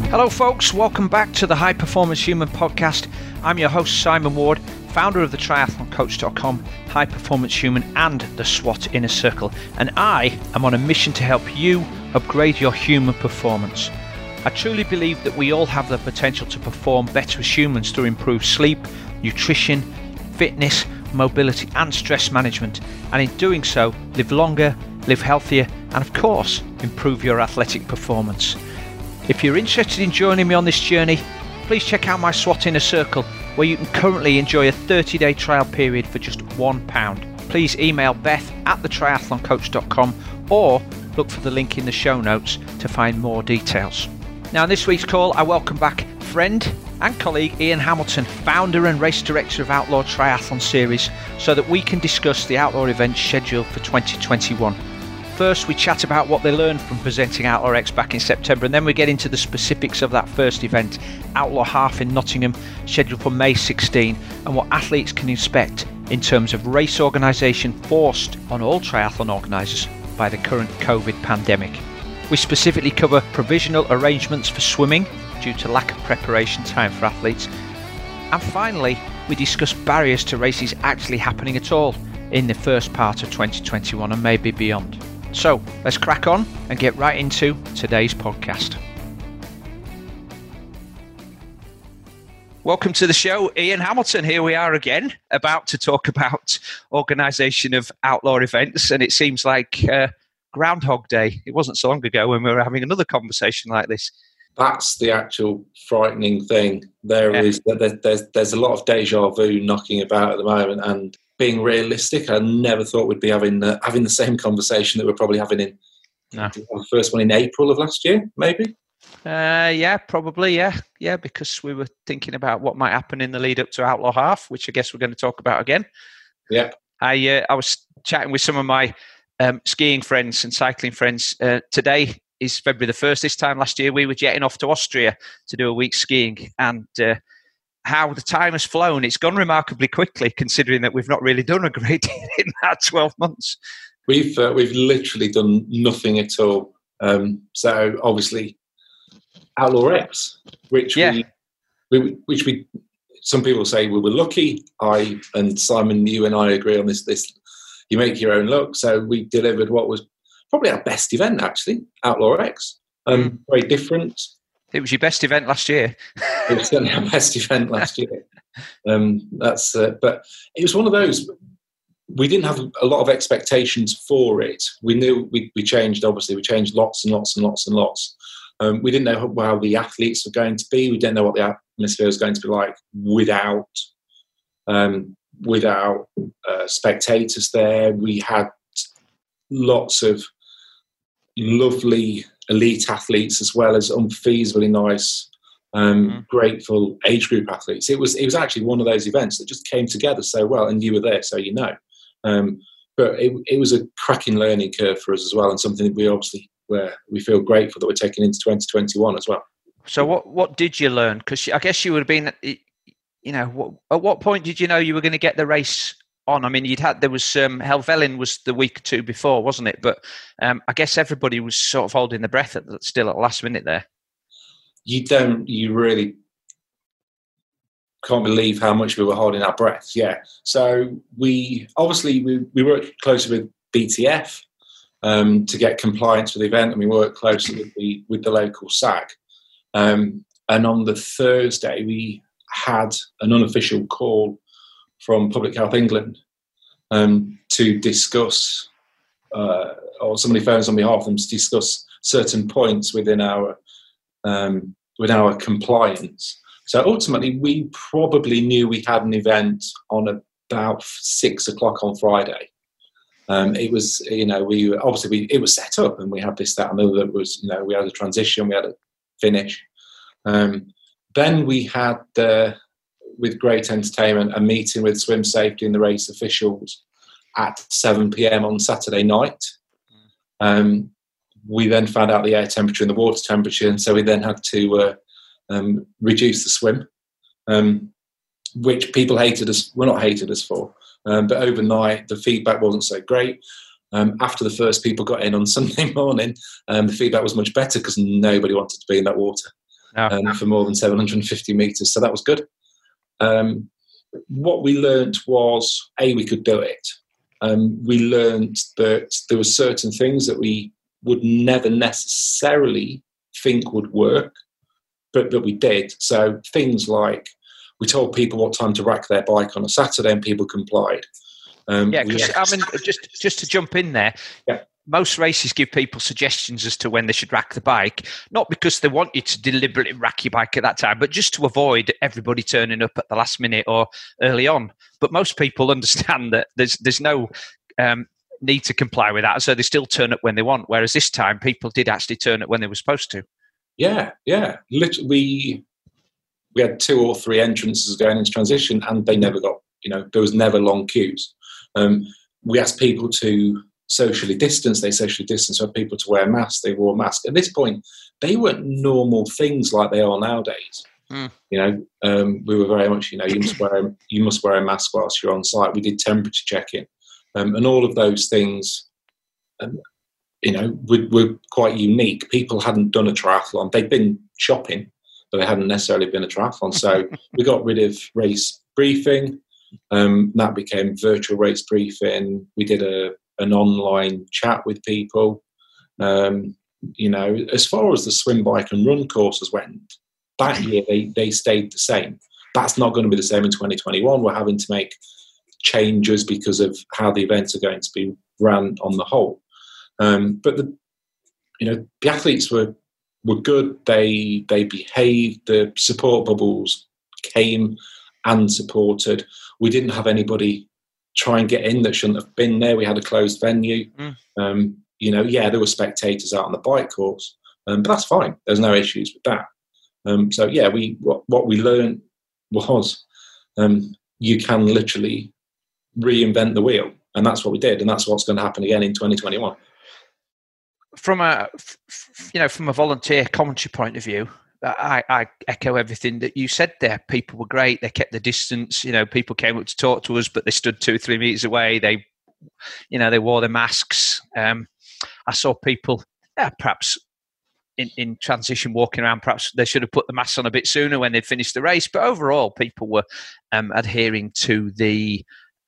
Hello folks, welcome back to the High Performance Human podcast. I'm your host Simon Ward, founder of the triathloncoach.com, High Performance Human and the SWAT Inner Circle, and I am on a mission to help you upgrade your human performance. I truly believe that we all have the potential to perform better as humans through improved sleep, nutrition, fitness, mobility and stress management, and in doing so, live longer, live healthier, and of course, improve your athletic performance. If you're interested in joining me on this journey, please check out my SWAT Inner Circle, where you can currently enjoy a 30-day trial period for just £1. Please email beth@thetriathloncoach.com or look for the link in the show notes to find more details. Now, in this week's call, I welcome back friend and colleague Ian Hamilton, founder and race director of Outlaw Triathlon Series, so that we can discuss the outlaw event scheduled for 2021. First, we chat about what they learned from presenting Outlaw X back in September, and then we get into the specifics of that first event, Outlaw Half in Nottingham, scheduled for May 16, and what athletes can expect in terms of race organisation forced on all triathlon organisers by the current COVID pandemic. We specifically cover provisional arrangements for swimming due to lack of preparation time for athletes. And finally, we discuss barriers to races actually happening at all in the first part of 2021 and maybe beyond. So let's crack on and get right into today's podcast. Welcome to the show, Ian Hamilton. Here we are again, about to talk about organisation of outlaw events. And it seems like Groundhog Day. It wasn't so long ago when we were having another conversation like this. That's the actual frightening thing. There's a lot of deja vu knocking about at the moment, and being realistic, I never thought we'd be having the same conversation that we're probably having in the first one in April of last year, maybe. Probably, because we were thinking about what might happen in the lead up to Outlaw Half, which I guess we're going to talk about again. Yeah, I was chatting with some of my skiing friends and cycling friends. Today is February the 1st. This time last year, we were jetting off to Austria to do a week skiing, and how the time has flown. It's gone remarkably quickly, considering that we've not really done a great deal in that 12 months. We've literally done nothing at all. So obviously, Outlaw X, which we some people say we were lucky. I and Simon, you and I agree on this. You make your own luck. So we delivered what was probably our best event, actually, Outlaw X. Very different. It was your best event last year. It was certainly our best event last year. But it was one of those. We didn't have a lot of expectations for it. We knew we changed. Obviously, we changed lots and lots and lots and lots. We didn't know how the athletes were going to be. We didn't know what the atmosphere was going to be like without spectators there. We had lots of lovely elite athletes as well as unfeasibly nice, grateful age group athletes. It was actually one of those events that just came together so well, and you were there, so you know. But it was a cracking learning curve for us as well, and something that we feel grateful that we're taking into 2021 as well. So what did you learn? Because I guess you would have been, at what point did you know you were going to get the race on? I mean, there was Helvellyn was the week or two before, wasn't it? But I guess everybody was sort of holding their breath still at the last minute there. You really can't believe how much we were holding our breath. Yeah. So we worked closely with BTF to get compliance for the event, and we worked closely with the local SAG. And on the Thursday, we had an unofficial call from Public Health England to discuss, or somebody phones on behalf of them to discuss certain points within our compliance. So ultimately, we probably knew we had an event on about 6 o'clock on Friday. It was, it was set up, and we had this, that, and the other. That was, we had a transition, we had a finish. Then we had with great entertainment, a meeting with swim safety and the race officials at 7 p.m. on Saturday night. We then found out the air temperature and the water temperature, and so we then had to reduce the swim, which people not hated us for. But overnight, the feedback wasn't so great. After the first people got in on Sunday morning, the feedback was much better because nobody wanted to be in that water. for more than 750 metres. So that was good. What we learned was, we could do it. We learned that there were certain things that we would never necessarily think would work, but that we did. So things like we told people what time to rack their bike on a Saturday, and people complied. Because I mean, just to jump in there, most races give people suggestions as to when they should rack the bike, not because they want you to deliberately rack your bike at that time, but just to avoid everybody turning up at the last minute or early on. But most people understand that there's no need to comply with that, so they still turn up when they want. Whereas this time, people did actually turn up when they were supposed to. Yeah. Literally, we had 2 or 3 entrances going into transition, and they never got. There was never long queues. We asked people to socially distance. They socially distanced. We had people to wear masks. They wore masks. At this point, they weren't normal things like they are nowadays. We were very much, you must wear a mask whilst you're on site. We did temperature checking, and all of those things. Were quite unique. People hadn't done a triathlon. They'd been shopping, but they hadn't necessarily been a triathlon. So we got rid of race briefing. That became virtual race briefing. We did an online chat with people. As far as the swim, bike and run courses went, that year they stayed the same. That's not going to be the same in 2021. We're having to make changes because of how the events are going to be run on the whole. But the athletes were good. They behaved. The support bubbles came and supported. We didn't have anybody try and get in that shouldn't have been there. We had a closed venue. There were spectators out on the bike course, but that's fine. There's no issues with that. What we learned was you can literally reinvent the wheel, and that's what we did, and that's what's going to happen again in 2021. From a volunteer commentary point of view, I echo everything that you said there. People were great. They kept the distance. People came up to talk to us, but they stood 2 or 3 meters away. They wore their masks. I saw people perhaps in transition walking around. Perhaps they should have put the masks on a bit sooner when they'd finished the race. But overall, people were adhering to the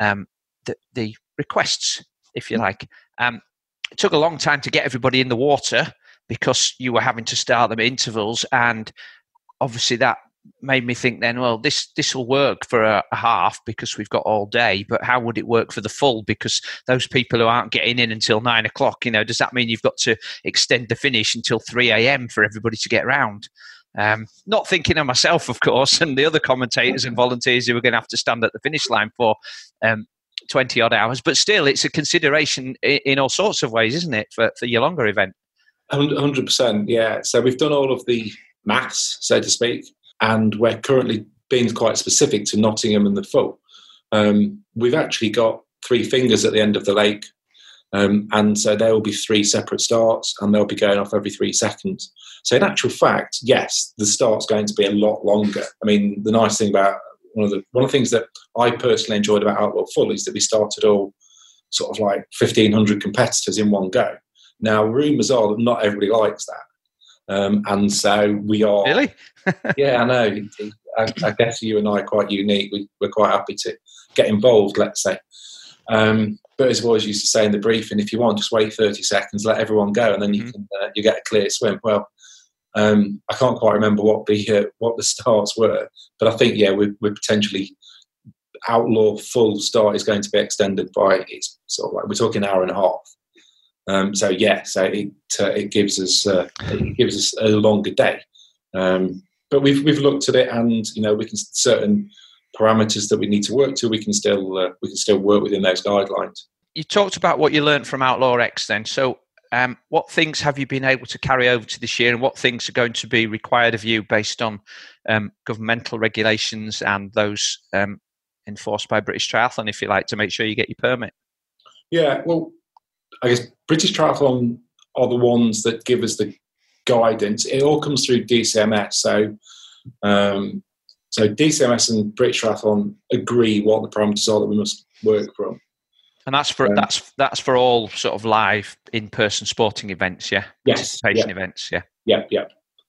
requests, if you like. It took a long time to get everybody in the water because you were having to start them at intervals, and obviously that made me think then, well, this will work for a half because we've got all day, but how would it work for the full? Because those people who aren't getting in until 9 o'clock, does that mean you've got to extend the finish until 3 a.m. for everybody to get around? Not thinking of myself, of course, and the other commentators and volunteers who were going to have to stand at the finish line for 20 odd hours, but still it's a consideration in all sorts of ways, isn't it, for your longer event? 100%, yeah. So we've done all of the maths, so to speak, and we're currently being quite specific to Nottingham and the full. We've actually got 3 fingers at the end of the lake, and so there will be 3 separate starts, and they'll be going off every 3 seconds. So in actual fact, yes, the start's going to be a lot longer. I mean, the nice thing about one of the things that I personally enjoyed about Outlaw Full is that we started all sort of like 1,500 competitors in one go. Now, rumours are that not everybody likes that. And so we are... Really? Yeah, I know. I guess you and I are quite unique. We're quite happy to get involved, let's say. But as I always used to say in the briefing, if you want, just wait 30 seconds, let everyone go, and then you get a clear swim. Well, I can't quite remember what the starts were, but I think, we're potentially Outlaw Full start is going to be extended by, it's sort of like, we're talking an hour and a half. So it gives us a longer day. But we've looked at it, and we can certain parameters that we need to work to. We can still work within those guidelines. You talked about what you learned from Outlaw X, then. So, what things have you been able to carry over to this year, and what things are going to be required of you based on governmental regulations and those enforced by British Triathlon, if you like, to make sure you get your permit? Yeah, well, I guess British Triathlon are the ones that give us the guidance. It all comes through DCMS. So DCMS and British Triathlon agree what the parameters are that we must work from. And that's for all sort of live in-person sporting events, yeah? Yes. Participation events, yeah. Yeah.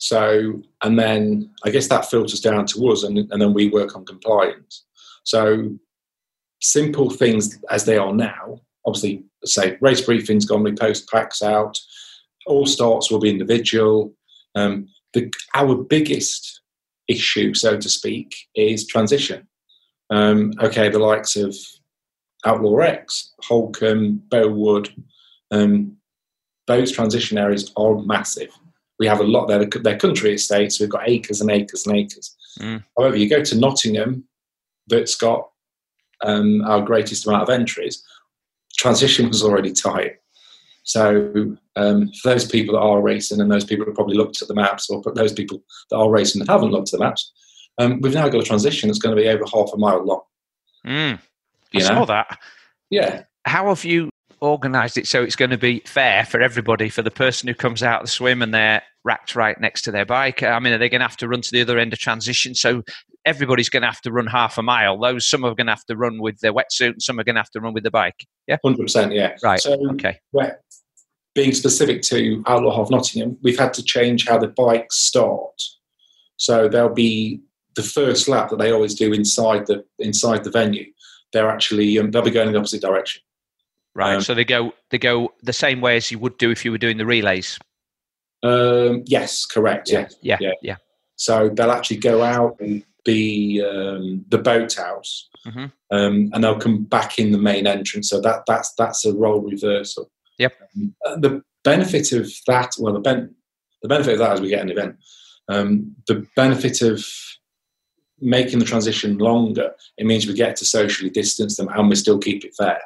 So, and then I guess that filters down to us, and then we work on compliance. So, simple things as they are now, obviously, say race briefings gone, we post packs out, all starts will be individual. Our biggest issue, so to speak, is transition. The likes of Outlaw X, Holcombe, Bowood, those transition areas are massive. We have a lot there. They're country estates. We've got acres and acres and acres. However, you go to Nottingham, that's got our greatest amount of entries. Transition was already tight. So for those people that are racing, and those people that probably looked at the maps, or those people that are racing and haven't looked at the maps, we've now got a transition that's going to be over half a mile long. I saw that. Yeah. How have you organised it so it's going to be fair for everybody, for the person who comes out of the swim and they're racked right next to their bike? I mean, are they going to have to run to the other end of transition? So everybody's going to have to run half a mile. Some are going to have to run with their wetsuit and some are going to have to run with the bike. Yeah? 100%, yeah. Right, so, okay. Being specific to Outlaw Half Nottingham, we've had to change how the bikes start. So there'll be the first lap that they always do inside the venue. They're actually they'll be going in the opposite direction. Right. So they go the same way as you would do if you were doing the relays. Yes, correct. Yeah. So they'll actually go out and the boathouse, and they'll come back in the main entrance. So that's a role reversal. Yep. The benefit of that, the benefit of that is we get an event. The benefit of making the transition longer, it means we get to socially distance them and we still keep it fair.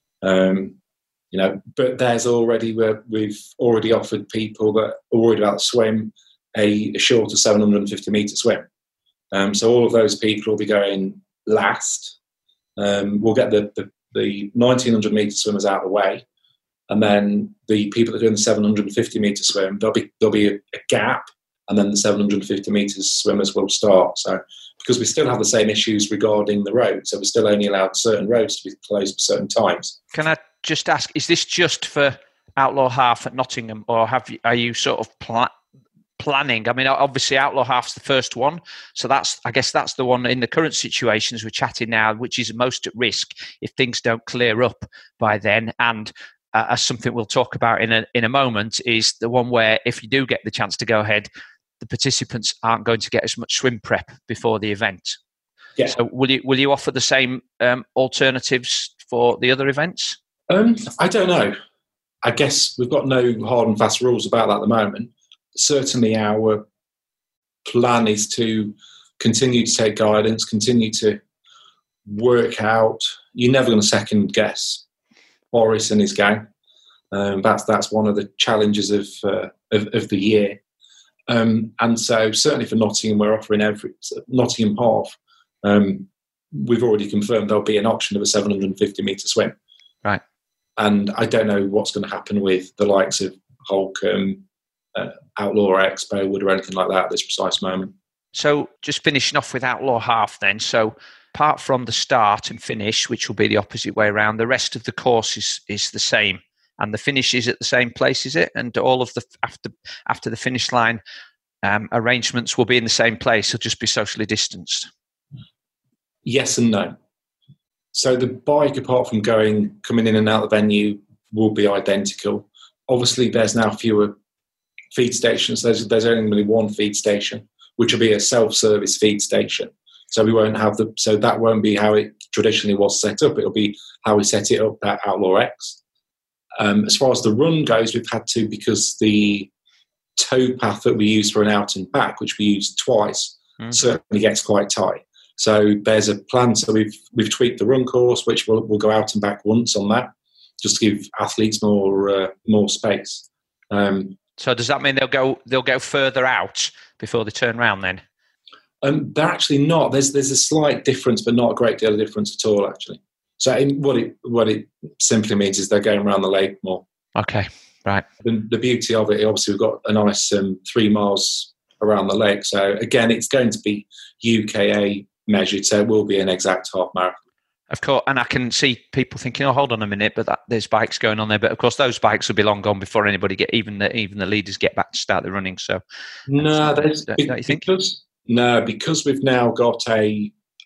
But there's already where we've already offered people that are worried about the swim a shorter 750 metre swim. So all of those people will be going last. We'll get the 1900 metre swimmers out of the way, and then the people that are doing the 750 metre swim, there'll be a gap, and then the 750 metres swimmers will start. So because we still have the same issues regarding the road, so we're still only allowed certain roads to be closed for certain times. Can I just ask, is this just for Outlaw Half at Nottingham, or are you sort of planning? I mean, obviously Outlaw Half's the first one, so I guess that's the one in the current situation as we're chatting now, which is most at risk if things don't clear up by then. And as something we'll talk about in a moment, is the one where if you do get the chance to go ahead, the participants aren't going to get as much swim prep before the event. Yeah. So will you offer the same alternatives for the other events? I don't know. I guess we've got no hard and fast rules about that at the moment. Certainly our plan is to continue to take guidance, continue to work out. You're never going to second guess Boris and his gang. That's one of the challenges of the year. And so certainly for Nottingham, we're offering Nottingham Half. We've already confirmed there'll be an option of a 750 metre swim. Right. And I don't know what's going to happen with the likes of Holcombe, Outlaw X, Bowood, or anything like that at this precise moment. So just finishing off with Outlaw Half then. So apart from the start and finish, which will be the opposite way around, the rest of the course is the same. And the finish is at the same place, is it? And all of the after the finish line arrangements will be in the same place. It'll just be socially distanced. Yes and no. So the bike, apart from coming in and out of the venue, will be identical. Obviously, there's now fewer feed stations. There's only going to be one feed station, which will be a self-service feed station. So we won't have so that won't be how it traditionally was set up. It'll be how we set it up at Outlaw X. As far as the run goes, we've had to, because the tow path that we use for an out and back, which we use twice, certainly gets quite tight. So there's a plan. So we've tweaked the run course, which we'll go out and back once on that, just to give athletes more space. So does that mean they'll go further out before they turn round then? They're actually not. There's a slight difference, but not a great deal of difference at all, actually. So what it simply means is they're going around the lake more. Okay, right. The beauty of it, obviously, we've got a nice 3 miles around the lake. So again, it's going to be UKA measured, so it will be an exact half marathon. Of course, and I can see people thinking, "Oh, hold on a minute," but there's bikes going on there. But of course, those bikes will be long gone before anybody even the leaders get back to start the running. So, no, don't you think? Because we've now got a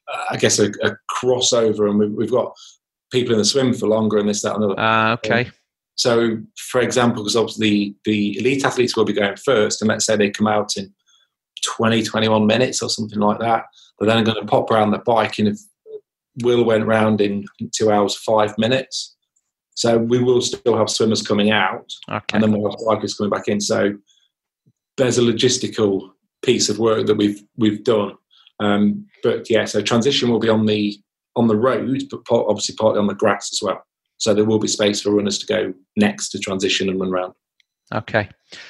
crossover, and we've got people in the swim for longer, and this, that, and other. Okay. So, for example, because obviously the elite athletes will be going first, and let's say they come out in 20, 21 minutes or something like that, they're then going to pop around the bike, and if Will went round in 2 hours, 5 minutes. So we will still have swimmers coming out, and then we'll have bikers coming back in. So there's a logistical piece of work that we've done. But yeah, so transition will be on the road, but obviously partly on the grass as well. So there will be space for runners to go next to transition and run round. Okay.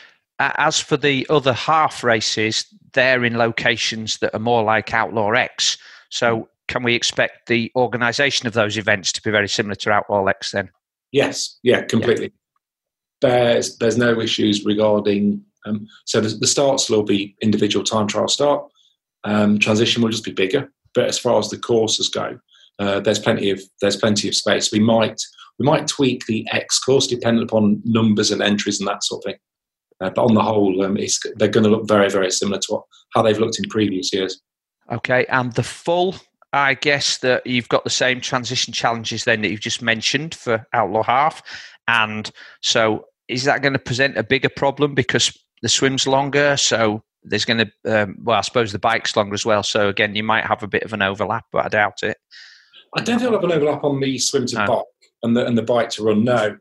As for the other half races, they're in locations that are more like Outlaw X. So can we expect the organisation of those events to be very similar to Outlaw X then? Yes, yeah, completely. Yeah. There's no issues regarding. So the starts will be individual time trial start. Transition will just be bigger, but as far as the courses go, there's plenty of space. We might tweak the X course depending upon numbers and entries and that sort of thing. But on the whole, they're going to look very, very similar to how they've looked in previous years. Okay, and the full, I guess that you've got the same transition challenges then that you've just mentioned for Outlaw Half. And so is that going to present a bigger problem because the swim's longer? So there's going to, I suppose the bike's longer as well. So again, you might have a bit of an overlap, but I doubt it. I don't think I'll have an overlap on the swim to bike and the bike to run, no.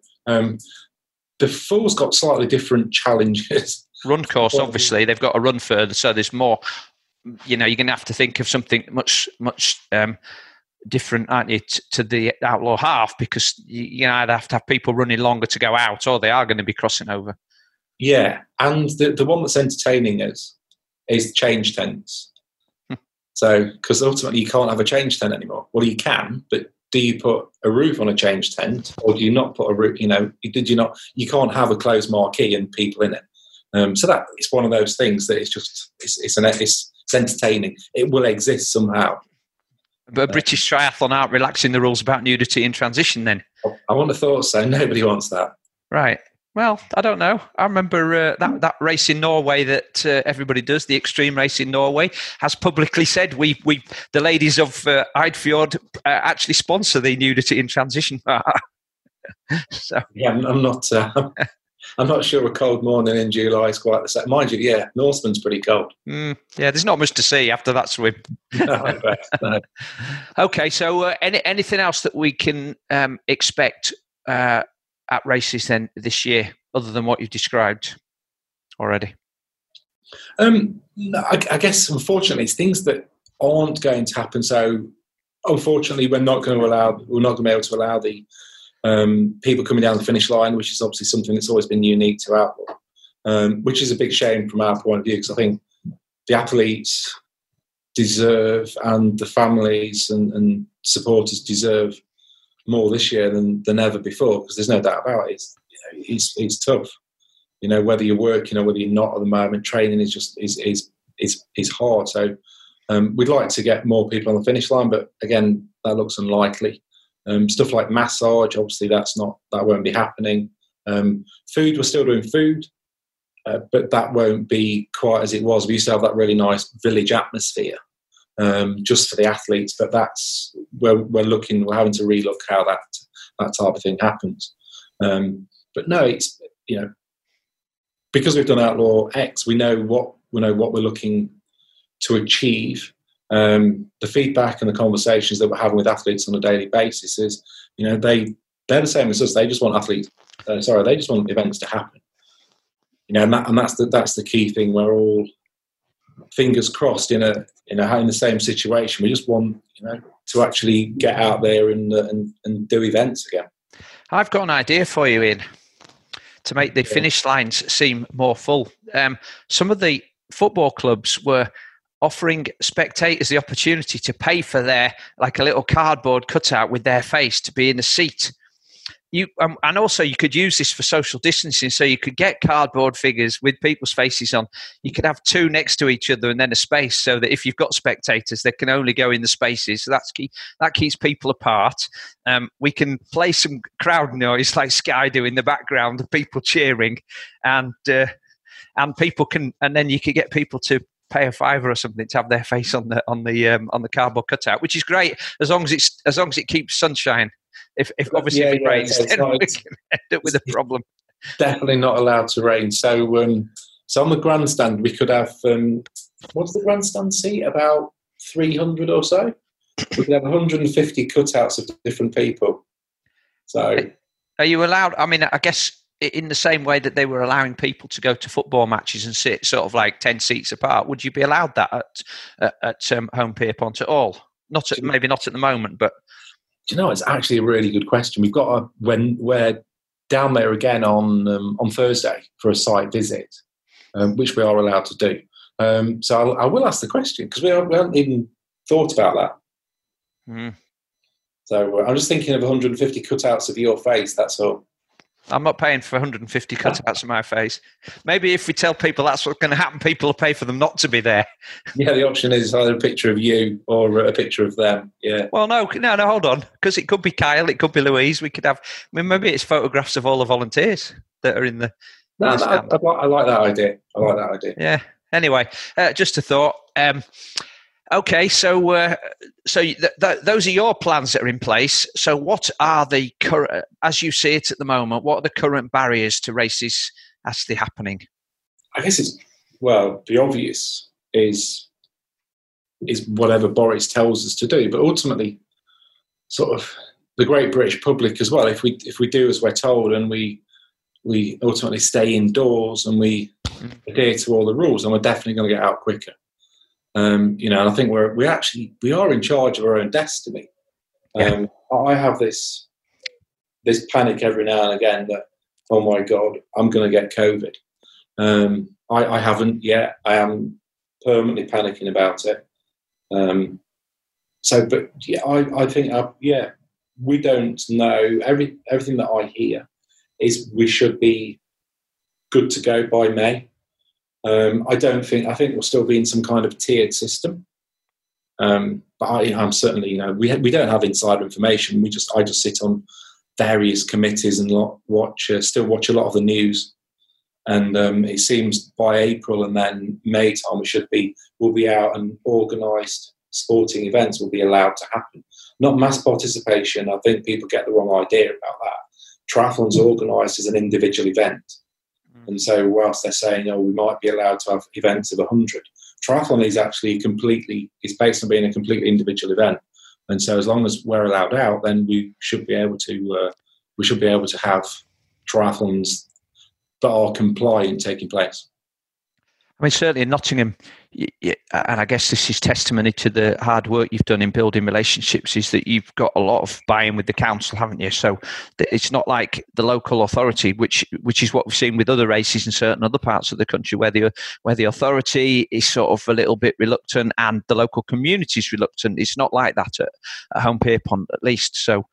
The full's got slightly different challenges. Run course, obviously, they've got to run further, so there's more. You're going to have to think of something much different, aren't you, to the Outlaw Half, because you either have to have people running longer to go out, or they are going to be crossing over. Yeah, and the one that's entertaining is change tents. So, because ultimately you can't have a change tent anymore. Well, you can, but do you put a roof on a change tent, or do you not put a roof? You can't have a closed marquee and people in it. So that it's one of those things that it's entertaining. It will exist somehow. But British Triathlon aren't relaxing the rules about nudity in transition then? I wouldn't have thought so. Nobody wants that. Right. Well, I don't know. I remember that race in Norway that everybody does, the extreme race in Norway, has publicly said the ladies of Eidfjord actually sponsor the nudity in transition. So yeah, I'm not sure a cold morning in July is quite the same. Mind you, yeah, Norseman's pretty cold. Yeah, there's not much to see after that swim. No. Okay, so anything else that we can expect at races then this year, other than what you've described already? No, I guess unfortunately it's things that aren't going to happen. So unfortunately we're not going to be able to allow the people coming down the finish line, which is obviously something that's always been unique to Outlaw, which is a big shame from our point of view, because I think the athletes deserve, and the families and supporters deserve more this year than ever before, because there's no doubt about it. It's tough. Whether you're working or whether you're not at the moment, training is just is hard. So we'd like to get more people on the finish line, but again, that looks unlikely. Stuff like massage, obviously, that won't be happening. Food, we're still doing food, but that won't be quite as it was. We used to have that really nice village atmosphere. Just for the athletes, but that's where we're having to relook how that type of thing happens. But no, it's because we've done Outlaw X, we know what we're looking to achieve. The feedback and the conversations that we're having with athletes on a daily basis is, they're the same as us. They just want they just want events to happen. And that's the key thing. We're all fingers crossed in the same situation. We just want to actually get out there and do events again. I've got an idea for you, Ian, to make the finish lines seem more full. Some of the football clubs were offering spectators the opportunity to pay for their, like a little cardboard cutout with their face, to be in the seat. and also you could use this for social distancing. So you could get cardboard figures with people's faces on. You could have two next to each other and then a space, so that if you've got spectators, they can only go in the spaces. So that's key. That keeps people apart. We can play some crowd noise like Sky do in the background of people cheering, and people can, and then you could get people to pay a $5 or something to have their face on the cardboard cutout, which is great as long as it keeps sunshine. If obviously if it rains, then we can end up with a problem. Definitely not allowed to rain. So on the grandstand we could have what's the grandstand seat? About 300 or so. We could have 150 cutouts of different people. So are you allowed? I mean, I guess in the same way that they were allowing people to go to football matches and sit sort of like 10 seats apart, would you be allowed that at Home Pierpont at all? Maybe not at the moment, but. Do you know, it's actually a really good question. We've got we're down there again on Thursday for a site visit, which we are allowed to do. So I will ask the question, because we haven't even thought about that. Mm. So I'm just thinking of 150 cutouts of your face, that's all. I'm not paying for 150 cutouts of my face. Maybe if we tell people that's what's going to happen, people will pay for them not to be there. Yeah, the option is either a picture of you or a picture of them. Yeah. Well, no, hold on, because it could be Kyle, it could be Louise. We could have. I mean, maybe it's photographs of all the volunteers that are in the. No, I like that idea. Yeah. Anyway, just a thought. Okay, so those are your plans that are in place. So what are the current, as you see it at the moment, what are the current barriers to races actually happening? I guess the obvious is whatever Boris tells us to do, but ultimately sort of the great British public as well, if we do as we're told and we ultimately stay indoors and we adhere to all the rules, then we're definitely going to get out quicker. And I think we are in charge of our own destiny. I have this panic every now and again that, oh my God, I'm going to get COVID. I haven't yet. I am permanently panicking about it. I think we don't know. Everything that I hear is we should be good to go by May. I think we'll still be in some kind of tiered system. But I'm certainly, we don't have insider information. I just sit on various committees and still watch a lot of the news. And it seems by April and then May time we'll be out, and organised sporting events will be allowed to happen. Not mass participation. I think people get the wrong idea about that. Triathlon's organised as an individual event. And so whilst they're saying, we might be allowed to have events of 100, triathlon is actually it's based on being a completely individual event. And so as long as we're allowed out, then we should be able to have triathlons that are compliant taking place. I mean, certainly in Nottingham, and I guess this is testimony to the hard work you've done in building relationships, is that you've got a lot of buy-in with the council, haven't you? So it's not like the local authority, which is what we've seen with other races in certain other parts of the country, where the authority is sort of a little bit reluctant and the local community is reluctant. It's not like that at Home Pierpont, at least. So,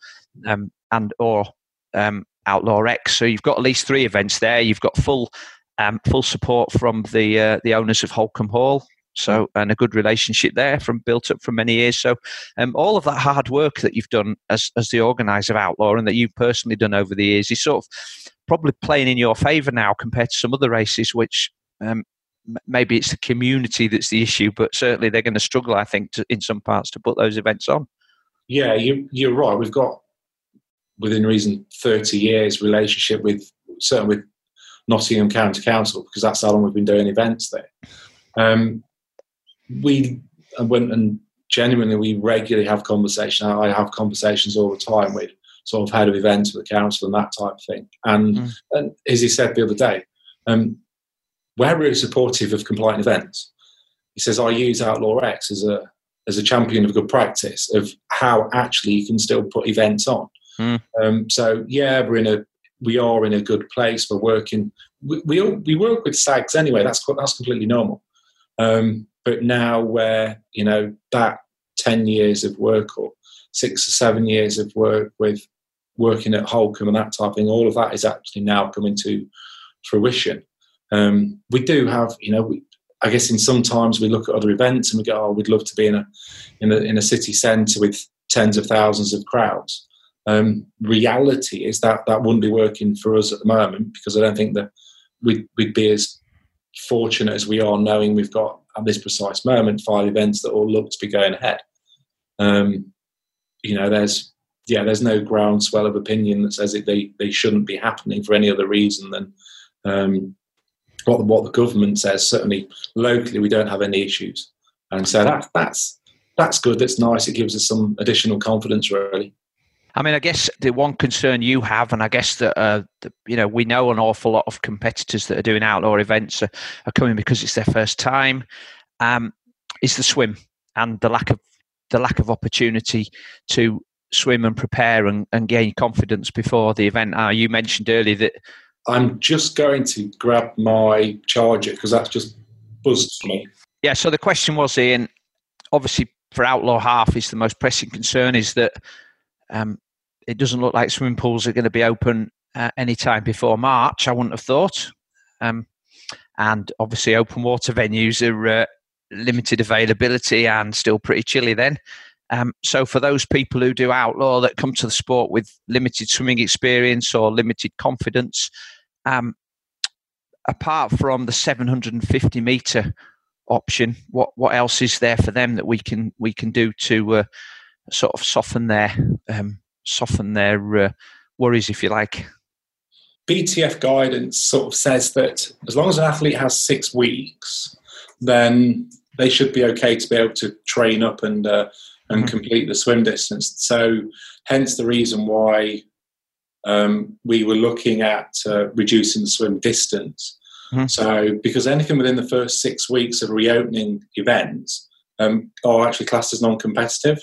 Outlaw X. So you've got at least 3 events there. You've got full support from the owners of Holcombe Hall, so, and a good relationship there built up from many years. So all of that hard work that you've done as the organiser of Outlaw, and that you've personally done over the years, is sort of probably playing in your favour now compared to some other races, which maybe it's the community that's the issue, but certainly they're going to struggle, I think, in some parts to put those events on. Yeah, you're right. We've got, within reason, 30 years relationship certainly with Nottingham County Council, because that's how long we've been doing events there. We regularly have conversations. I have conversations all the time with sort of head of events with the council and that type of thing. And as he said the other day, we're really supportive of compliant events. He says, I use Outlaw X as a champion of good practice of how actually you can still put events on. So yeah, we are in a good place. We're working. We work with SAGs anyway. That's completely normal. But now where that 10 years of work or 6 or 7 years of work with working at Holcombe and that type of thing, all of that is actually now coming to fruition. We do have, I guess in sometimes we look at other events and we go, oh, we'd love to be in a city centre with tens of thousands of crowds. Reality is that wouldn't be working for us at the moment, because I don't think that we'd be as fortunate as we are knowing we've got at this precise moment 5 events that all look to be going ahead. There's no groundswell of opinion that says they shouldn't be happening for any other reason than what the government says. Certainly locally, we don't have any issues, and so that's good. That's nice. It gives us some additional confidence, really. I mean, I guess the one concern you have, and I guess that we know an awful lot of competitors that are doing outdoor events are coming because it's their first time, is the swim and the lack of opportunity to swim and prepare and gain confidence before the event. You mentioned earlier that I'm just going to grab my charger because that's just buzzed for me. Yeah. So the question was, Ian, obviously for Outlaw Half, is the most pressing concern is that. It doesn't look like swimming pools are going to be open any time before March, I wouldn't have thought. And obviously open water venues are limited availability and still pretty chilly then. So for those people who do outlaw that come to the sport with limited swimming experience or limited confidence, apart from the 750 metre option, what else is there for them that we can do to sort of soften their worries, if you like? BTF guidance sort of says that as long as an athlete has 6 weeks, then they should be okay to be able to train up and complete the swim distance. So hence the reason why we were looking at reducing the swim distance. Mm-hmm. So because anything within the first 6 weeks of reopening events are actually classed as non-competitive.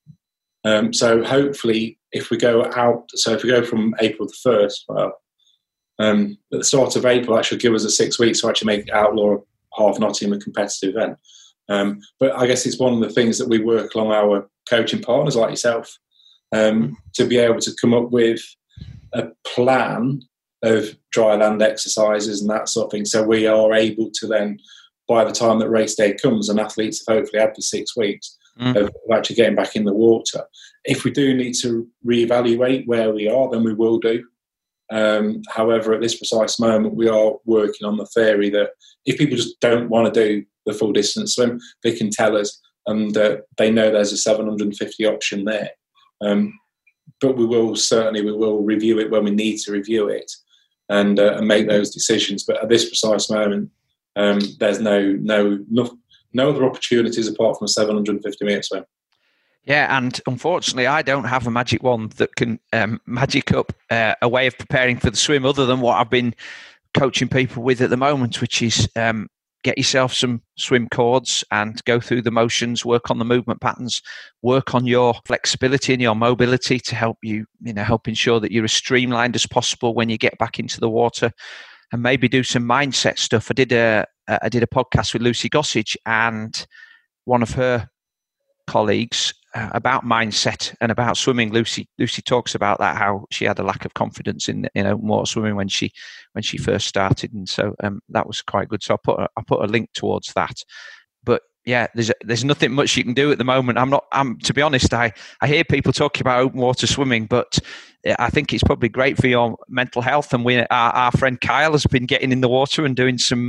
So hopefully if we go from April the 1st, at the start of April, that should give us a 6 weeks to actually make Outlaw Half Nottingham a competitive event. But I guess it's one of the things that we work along our coaching partners like yourself to be able to come up with a plan of dry land exercises and that sort of thing. So we are able to then, by the time that race day comes and athletes have hopefully had the 6 weeks of actually getting back in the water. If we do need to reevaluate where we are, then we will do. However, at this precise moment, we are working on the theory that if people just don't want to do the full distance swim, they can tell us, and they know there's a 750 option there. But we will review it when we need to review it and make those decisions. But at this precise moment, there's no other opportunities apart from a 750 metre swim. Yeah, and unfortunately, I don't have a magic wand that can magic up a way of preparing for the swim other than what I've been coaching people with at the moment, which is get yourself some swim cords and go through the motions, work on the movement patterns, work on your flexibility and your mobility to help you, help ensure that you're as streamlined as possible when you get back into the water, and maybe do some mindset stuff. I did a podcast with Lucy Gossage and one of her colleagues about mindset and about swimming. Lucy talks about that, how she had a lack of confidence in open water swimming when she first started, and so that was quite good. So I put a link towards that. But yeah, there's nothing much you can do at the moment. I'm to be honest, I hear people talking about open water swimming, but I think it's probably great for your mental health. And our friend Kyle has been getting in the water and doing some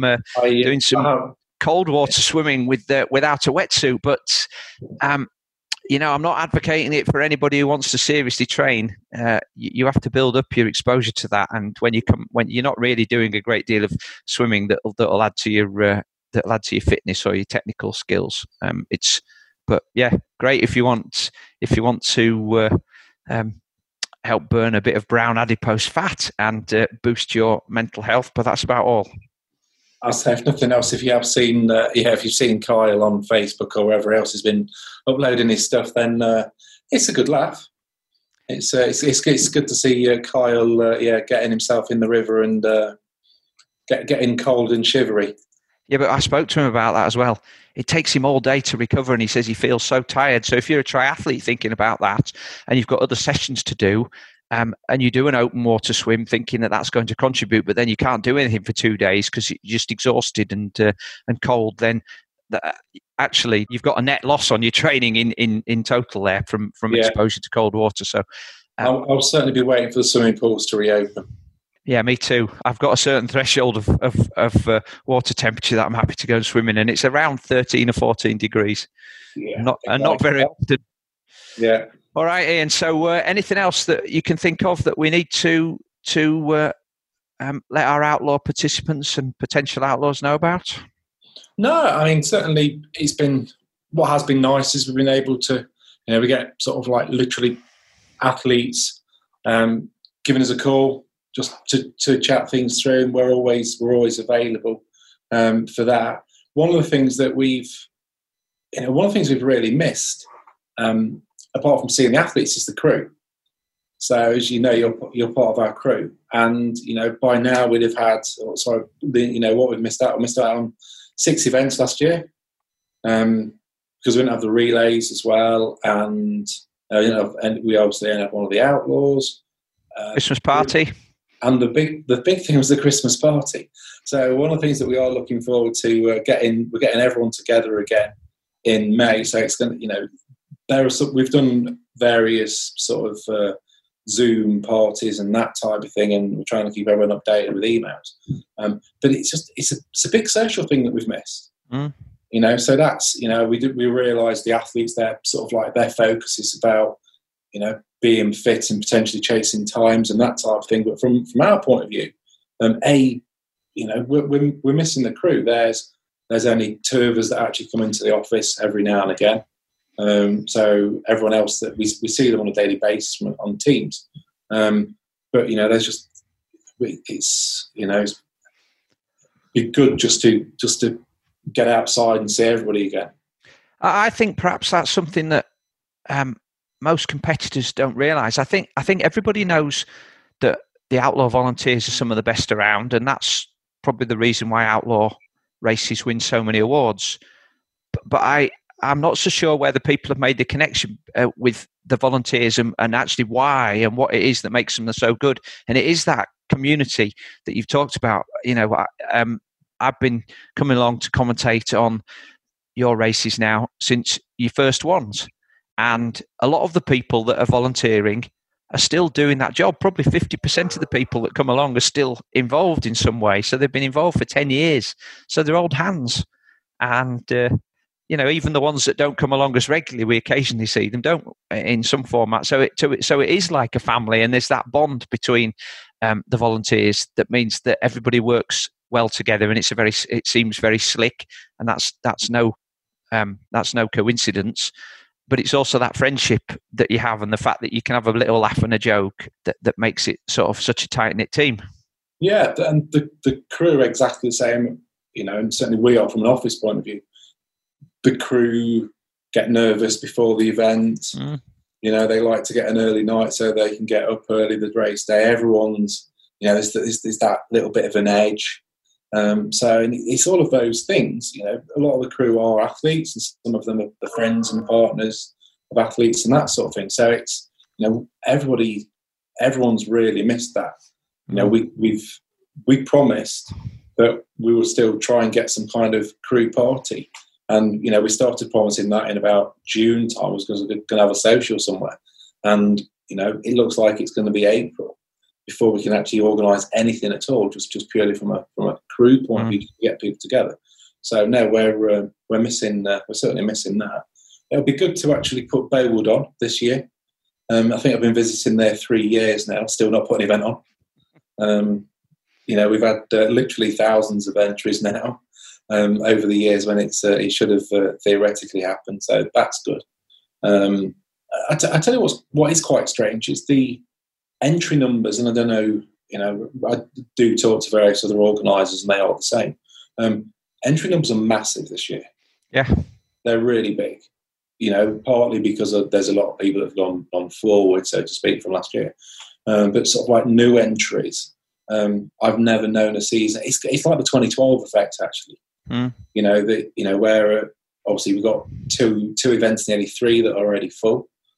cold water swimming without a wetsuit. But I'm not advocating it for anybody who wants to seriously train. You have to build up your exposure to that, and when you're not really doing a great deal of swimming, that'll add to your fitness or your technical skills. But yeah, great if you want to help burn a bit of brown adipose fat and boost your mental health. But that's about all. I'll say, if nothing else, if you've seen Kyle on Facebook or wherever else has been uploading his stuff, then it's a good laugh. It's good to see Kyle getting himself in the river and getting cold and shivery. Yeah, but I spoke to him about that as well. It takes him all day to recover, and he says he feels so tired. So if you're a triathlete thinking about that and you've got other sessions to do, and you do an open water swim thinking that that's going to contribute, but then you can't do anything for 2 days because you're just exhausted and cold, then actually you've got a net loss on your training in total there from exposure to cold water. So I'll certainly be waiting for the swimming pools to reopen. Yeah, me too. I've got a certain threshold of water temperature that I'm happy to go and swim in, and it's around 13 or 14 degrees. Yeah, not very often. Yeah. All right, Ian. So anything else that you can think of that we need to let our outlaw participants and potential outlaws know about? No, I mean, certainly what has been nice is we've been able to, we get sort of like literally athletes giving us a call just to chat things through, and we're always available for that. One of the things that we've really missed, apart from seeing the athletes, is the crew. So as you know, you're part of our crew, and by now we'd have had what we've missed out. We missed out on 6 events last year because we didn't have the relays as well, and and we obviously didn't have one of the outlaws. Christmas party. And the big thing was the Christmas party. So one of the things that we are looking forward to we're getting everyone together again in May. So it's going to, we've done various sort of Zoom parties and that type of thing, and we're trying to keep everyone updated with emails. But it's a big social thing that we've missed. So that's we realise the athletes, their sort of like their focus is about being fit and potentially chasing times and that type of thing. But from our point of view, we're missing the crew. There's only 2 of us that actually come into the office every now and again. So everyone else that we see them on a daily basis on Teams. But there's just it's be good just to get outside and see everybody again. I think perhaps that's something that most competitors don't realise. I think everybody knows that the outlaw volunteers are some of the best around, and that's probably the reason why outlaw races win so many awards. But I'm not so sure whether people have made the connection with the volunteers and actually why and what it is that makes them so good. And it is that community that you've talked about. I've been coming along to commentate on your races now since your first ones. And a lot of the people that are volunteering are still doing that job. Probably 50% of the people that come along are still involved in some way. So they've been involved for 10 years. So they're old hands. And, even the ones that don't come along as regularly, we occasionally see them, don't in some format. So it is like a family, and there's that bond between the volunteers that means that everybody works well together, and it seems very slick, and that's no coincidence. But it's also that friendship that you have, and the fact that you can have a little laugh and a joke that makes it sort of such a tight-knit team. Yeah, and the crew are exactly the same, and certainly we are from an office point of view. The crew get nervous before the event. They like to get an early night so they can get up early the race day. Everyone's, there's that little bit of an edge. So it's all of those things. A lot of the crew are athletes, and some of them are the friends and partners of athletes and that sort of thing. So it's everyone's really missed that. We promised that we would still try and get some kind of crew party, and we started promising that in about June time. Was going to have a social somewhere, and it looks like it's going to be April before we can actually organise anything at all, just purely from a crew point of view, to get people together. So no, we're missing. We're certainly missing that. It'll be good to actually put Baywood on this year. I think I've been visiting there 3 years now, still not put an event on. We've had literally thousands of entries now over the years when it should have theoretically happened. So that's good. I tell you what is quite strange is the entry numbers, and I don't know, I do talk to various other organisers and they are the same. Entry numbers are massive this year. Yeah. They're really big, partly because there's a lot of people that have gone forward, so to speak, from last year. But sort of like new entries, I've never known a season. It's like the 2012 effect, actually. Where obviously we've got two events, nearly 3 that are already full.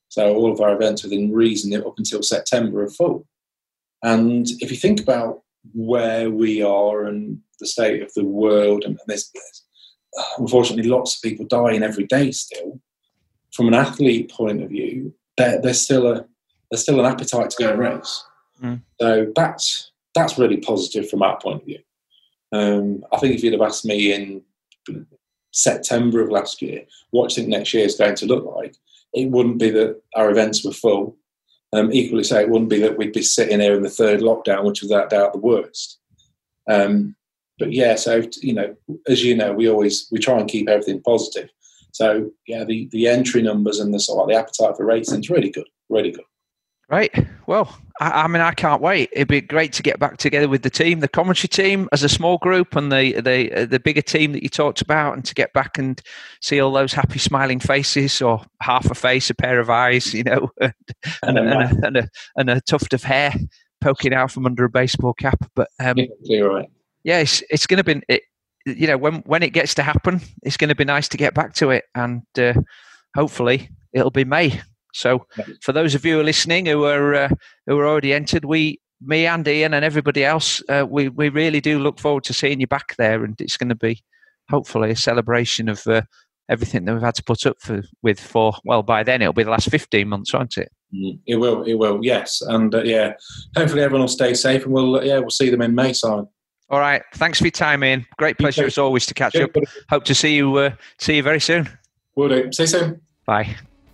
So all of our events within reason up until September are full. And if you think about where we are and the state of the world, and there's unfortunately lots of people dying every day still, from an athlete point of view, there's still an appetite to go and race. So that's really positive from our point of view. I think if you'd have asked me in September of last year what do you think next year is going to look like, it wouldn't be that our events were full. Equally so, it wouldn't be that we'd be sitting here in the third lockdown, which was without doubt the worst. But yeah, so as you know, we try and keep everything positive. So yeah, the entry numbers and the appetite for racing is really good, really good. Right. Well, I mean, I can't wait. It'd be great to get back together with the team, the commentary team, as a small group, and the bigger team that you talked about, and to get back and see all those happy, smiling faces, or half a face, a pair of eyes, and a tuft of hair poking out from under a baseball cap. But you're right. Yeah, it's going to be, when it gets to happen, it's going to be nice to get back to it, and hopefully it'll be May. So for those of you who are listening who are already entered, me and Ian and everybody else, we really do look forward to seeing you back there, and it's going to be hopefully a celebration of everything that we've had to put up with for, well, by then it'll be the last 15 months, won't it? It will, yes. And hopefully everyone will stay safe, and we'll see them in May, Simon. All right. Thanks for your time, Ian. Great pleasure as always to catch up. Hope to see you very soon. Will do. See you soon. Bye.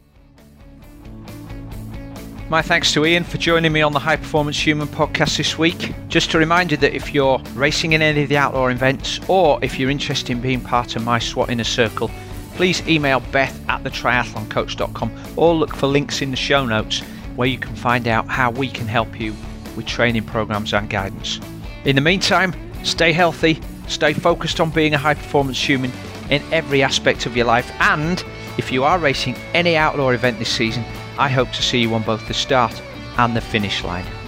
My thanks to Ian for joining me on the High Performance Human podcast this week. Just to remind you that if you're racing in any of the outdoor events, or if you're interested in being part of my SWAT Inner Circle, please email beth@thetriathloncoach.com, or look for links in the show notes where you can find out how we can help you with training programs and guidance. In the meantime, stay healthy, stay focused on being a high performance human in every aspect of your life, and if you are racing any outdoor event this season, I hope to see you on both the start and the finish line.